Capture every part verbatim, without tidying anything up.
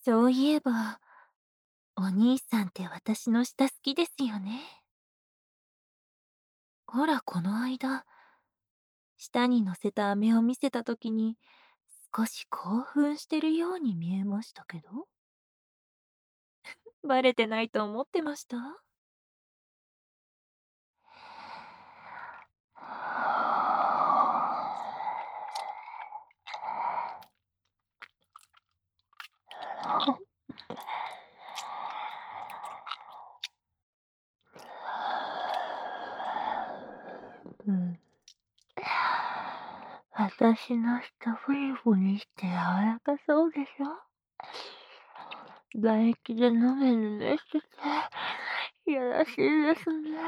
そういえば、お兄さんって私の舌好きですよね。ほら、この間、舌に乗せた飴を見せたときに、少し興奮してるように見えましたけど、バレてないと思ってました？うん。私の舌フリフリして柔らかそうでしょ？唾液でヌメヌメしてて、いやらしいですね。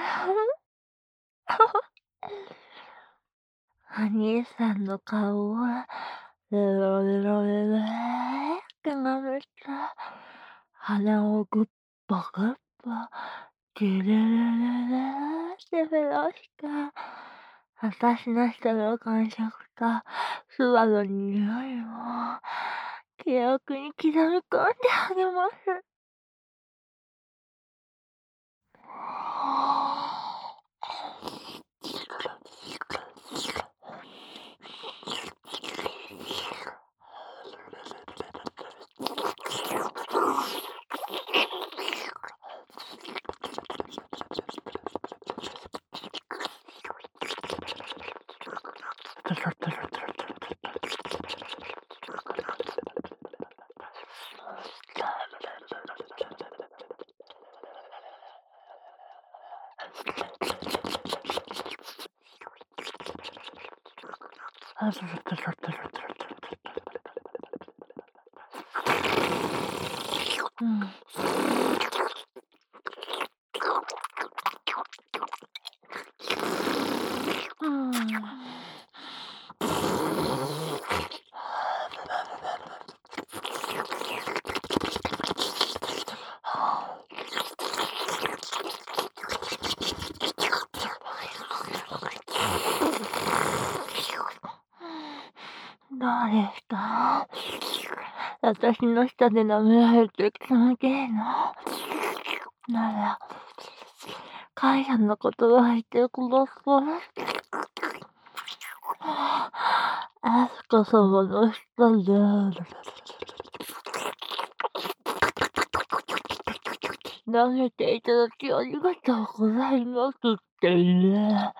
お兄さんの顔は、レロレロレローって舐めて、鼻をグッポグッポ、ジュルルルルーってフロして、私の舌の感触とスワロに匂いを記憶に刻み込んであげます。うん。うん。どうですか？私の舌で舐められて気持ちいいの？なら、母さんの言葉言ってください。あすか様の舌で舐めていただきありがとうございますってね。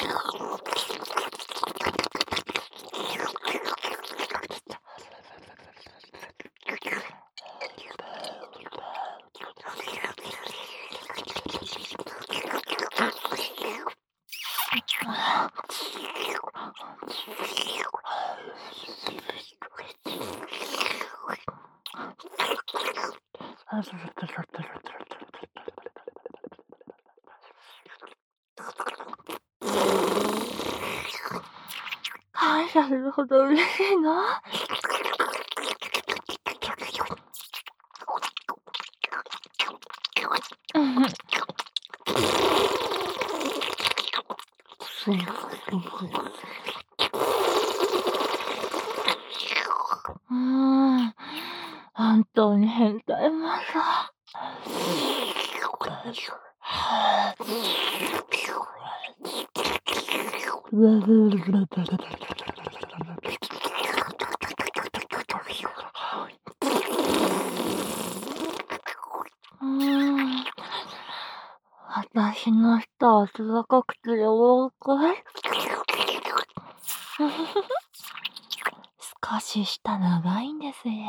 感謝するほど嬉しいの？うん。うーん、本当に変態もさ。うーん、私の舌は温かくて柔らかい。少し舌長いんですよ。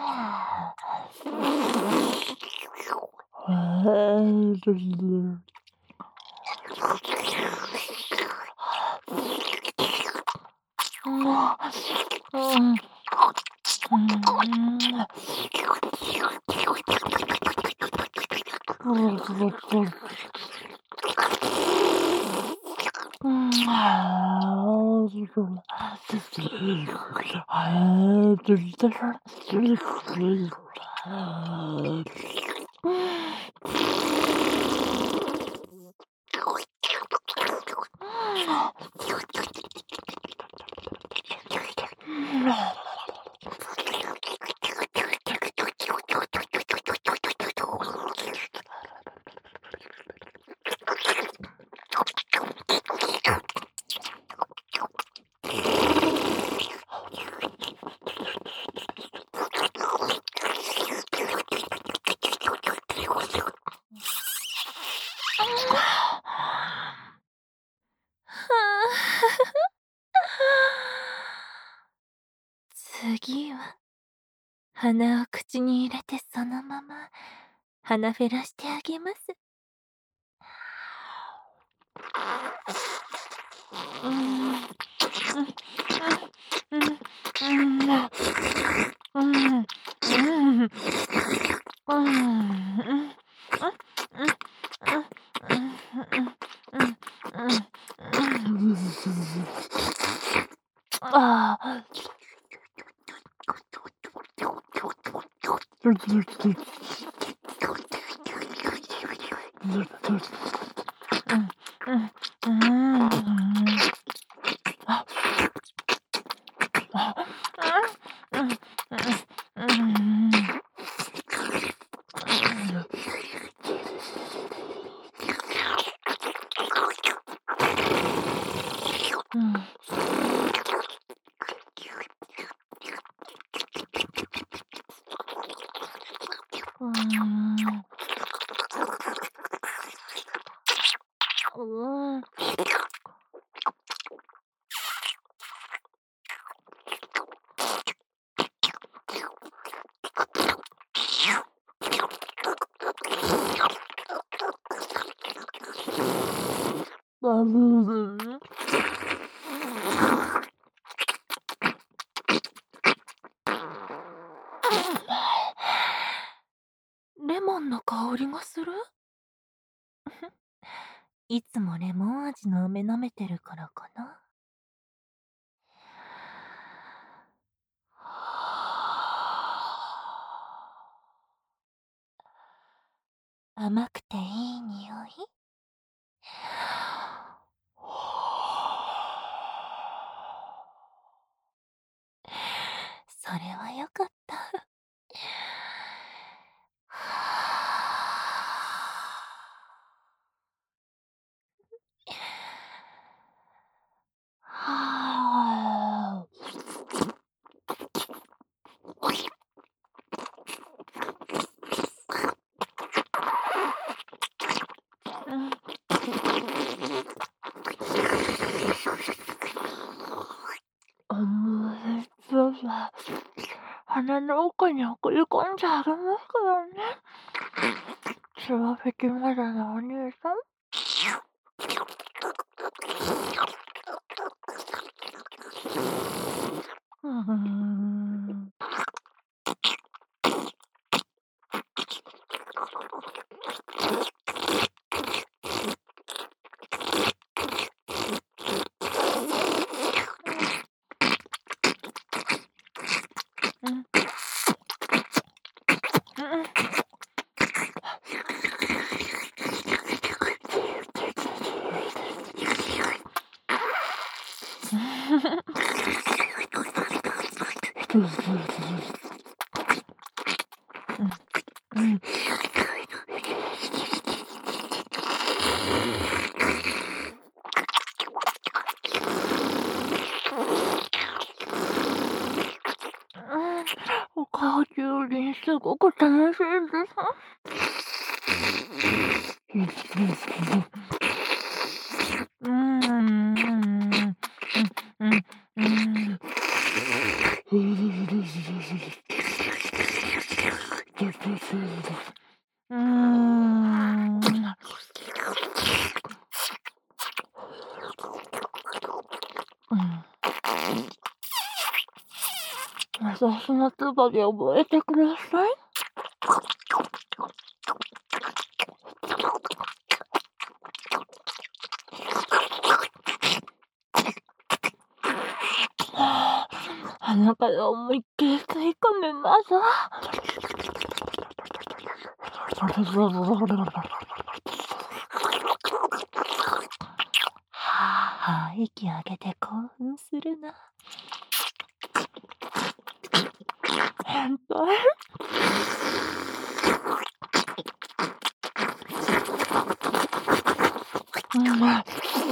うん、うん、うん。うん、ああ、そう。ああ、 鼻を口に入れてそのまま鼻フェラしてあげます。うーん、うん、うん、うん、うん、うん、うん、うん、うん、うん、うん、ああ。うん、うん、うーん。あ、あ、うん、うん、うん、うん、うん。うん。うーん。うーん。バブーブー。レモンの香りがする？いつもレモン味の飴舐めてるからかな。甘くていい匂い？それはよかった。はあ。うん。あのね、そうさ、鼻の奥に送り込んじゃありますからね。つばふきまだのお兄さん。うーん。うん。うん。うん。うん。うん。お顔中にすごく楽しいです。うーん。うんうんうん。うん。うん。うーん。うん。私の唾で覚えてください。はあ、鼻から思いっきり吸い込めます。はあ、息上げて興奮するな。ほんと？うん。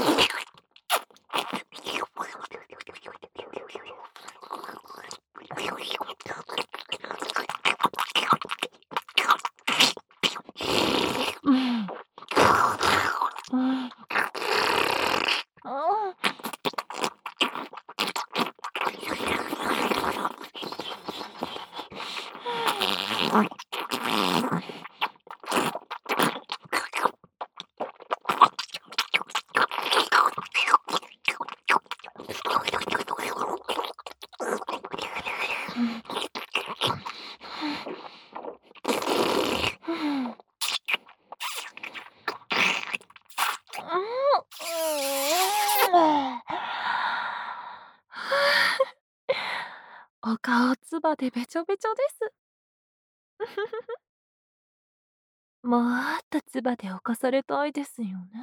うん。うん。うん。 唾でべちょべちょです。もっと唾で侵されたいですよね。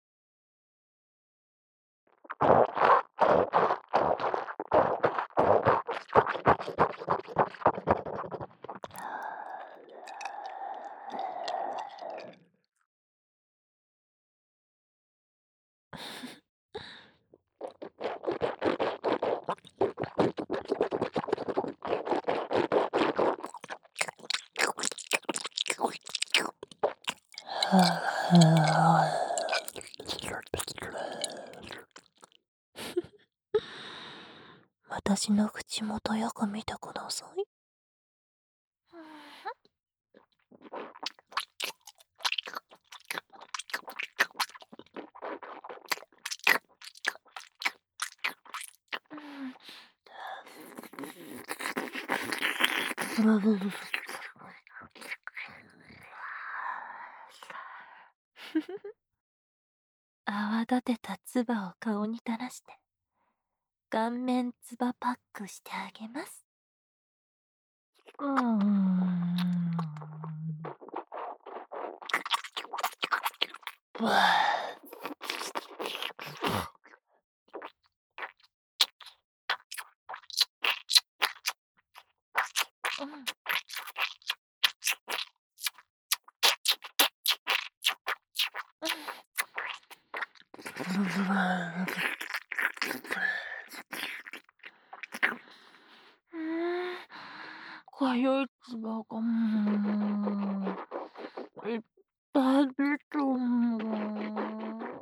私の口元よく見てください。泡立てた唾を顔に垂らして顔面唾パックしてあげます。うーん。わあ。うん。うーん、かゆい唾が、うーん、いっぱい出てるんだ。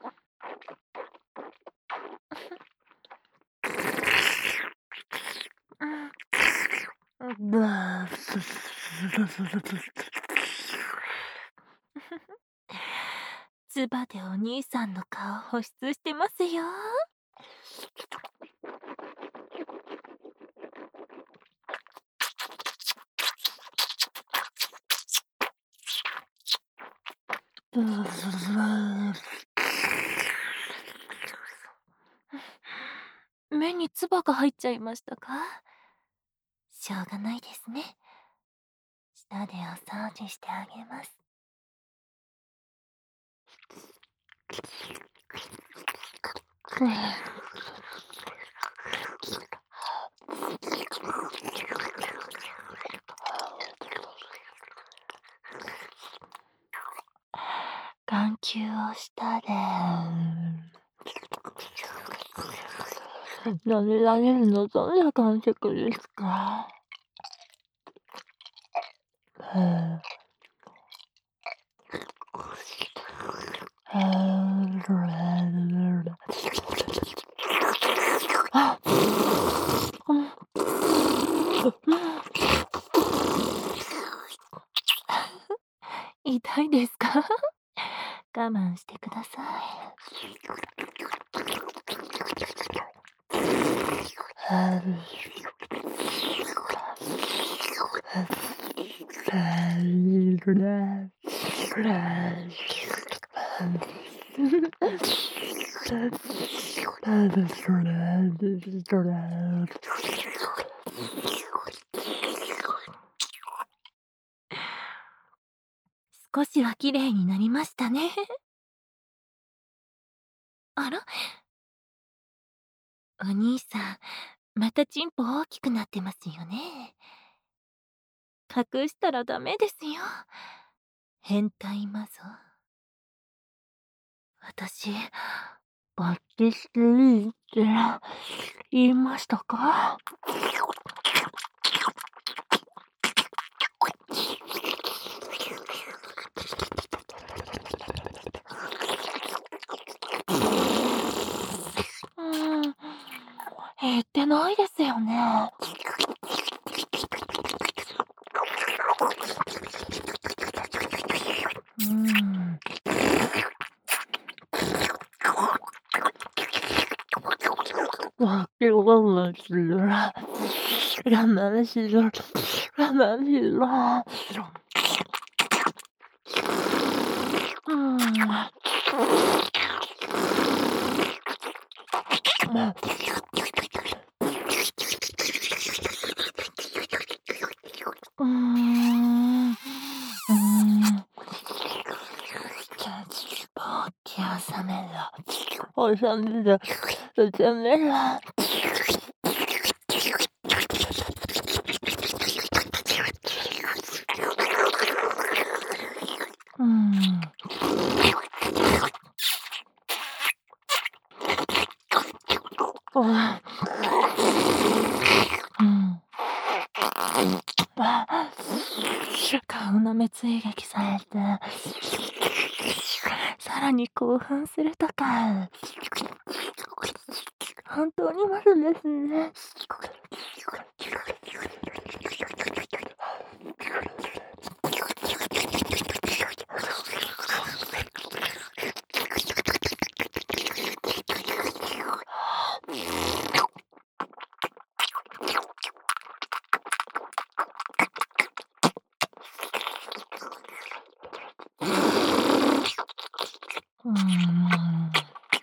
唾でお兄さんの顔保湿してますよ。目に唾が入っちゃいましたか？しょうがないですね。舌でお掃除してあげます。眼球を舌で舐められるのどんな感触ですか？ふう。あ、うん。痛いですか？我慢してください。少しは綺麗になりましたね。あら？お兄さん、またチンポ大きくなってますよね。隠したらダメですよ。変態魔ぞ。私、バッチしていいって言いましたか？うーん、言ってないですよね。うーん。わけわかんないすよ。我慢しろ、我慢しろ。うーん。 うーん。うーん。Spochi osamela, osamela, osamela. うーん。ああ。うん。ああ。顔の目追撃されて、さらに興奮するとか。本当にまずですね。うーん。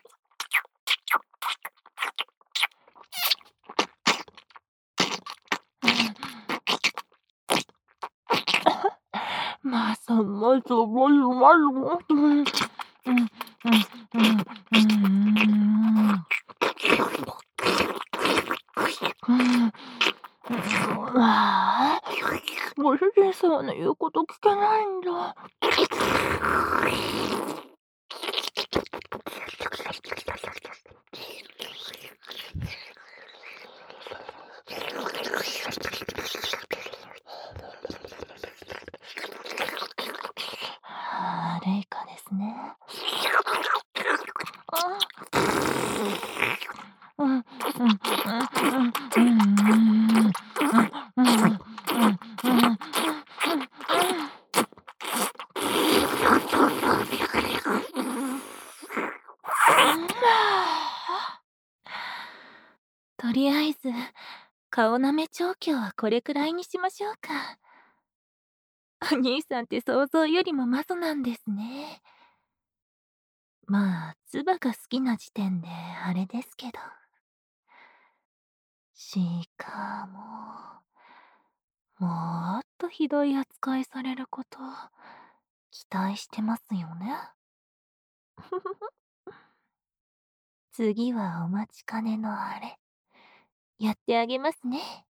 ま、そまそまそまそまそ、うん、うん、うん、うん、うーん。うん。ああ、ご主人様の言うこと聞けないんだ。はあ、レイカですね。ああ。うん、うん、うん、うん、うん、うん、うん、うん、うん、うん、うん、うん、うん。とりあえず、顔舐め調教はこれくらいにしましょうか。お兄さんって想像よりもマゾなんですね。まあ、唾が好きな時点であれですけど。しかも、もっとひどい扱いされること期待してますよね。次はお待ちかねのあれ、やってあげますね。